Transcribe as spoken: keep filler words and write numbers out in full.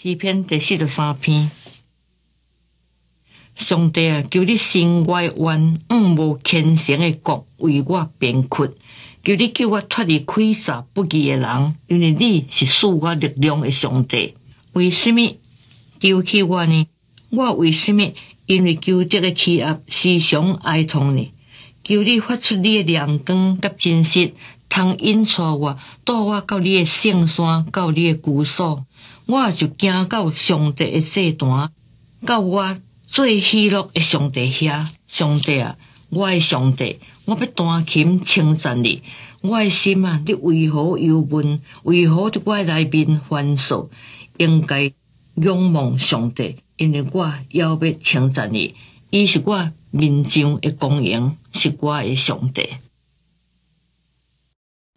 诗篇第四十三篇。上帝啊，求你伸我的冤，毋无虔诚的国为我辩屈。求你救我脱离亏煞不义的人，因为你是赐我力量的上帝。为什么求起我呢？我为什么因为求得的欺压时常哀痛呢？求你发出你的亮光甲真实，通引带我，带我到你的圣山，到你的居所。我就行到上帝的祭坛，到我最喜乐的上帝遐。上帝啊，我的上帝，我要弹琴称赞你。我的心啊，你为何忧闷？为何伫我内面烦躁？应该仰望上帝，因为我还要称赞你。伊是我面上的光荣，是我的上帝。